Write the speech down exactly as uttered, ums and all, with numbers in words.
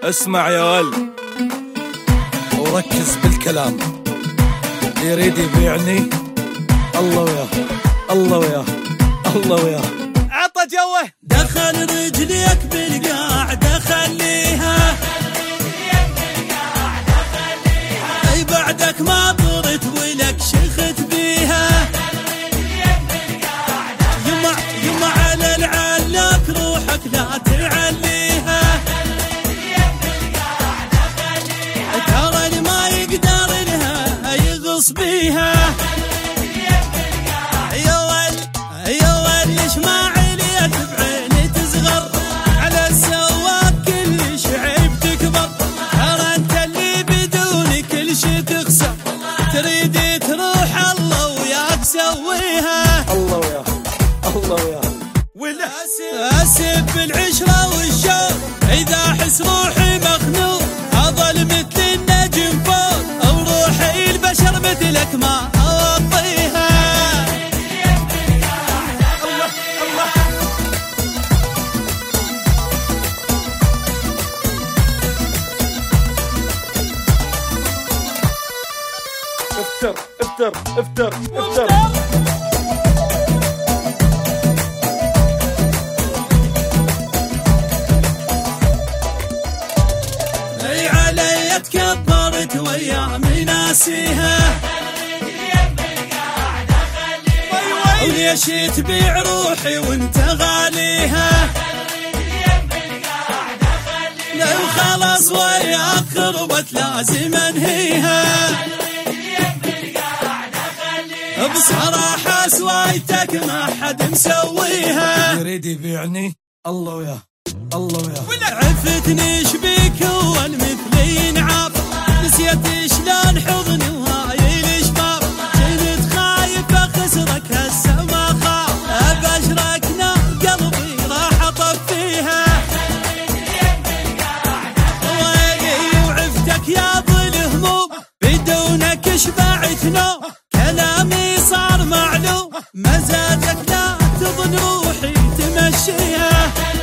اسمع يا ول وركز بالكلام، اللي يريد يبيعني الله وياه الله وياه الله وياه. عطى جوه دخل رجليك بالقاعدة خليها، اي بعدك ما طرت ولك شخت بيها، يما يما على العلاك روحك لا تعليها، ترى اللي ما يقدر لها يغص بيها. يا ول يا ول ليش ما عليت بعيني تصغر، على السواق كل شعيب تكبر، ترى انت اللي بدون كل شي تخسر، تريد تروح الله وياك سويها. الله وياه الله وياه. ولا اسب بالعشرة والشوق، اذا احس روحي مخنوق اظل مثل النجم فوق، او روحي البشر مثلك ما اوطيها. الله الله افتر افتر افتر افتر. اي علي تكبرت ويامي ناسيها، وليش تبيع روحي وانت غاليها، لو خلاص وياك خربت لازم انهيها. بصراحة سوايتك ما حد مسويها، يريد يبيعني الله وياه الله وياه. عفتني شبيك اول مثلي ينعب، نسيت شلون حضني وهاي الشباب، كنت خايف اخسرك هسه ما خاف، ابشرك نار قلبي راح اطفيها. ويلي وعفتك يا ظل الهموم، بدونك شبعت نوم، كلامي صار معلوم، مزاجك لا تظن روحي تمشيها.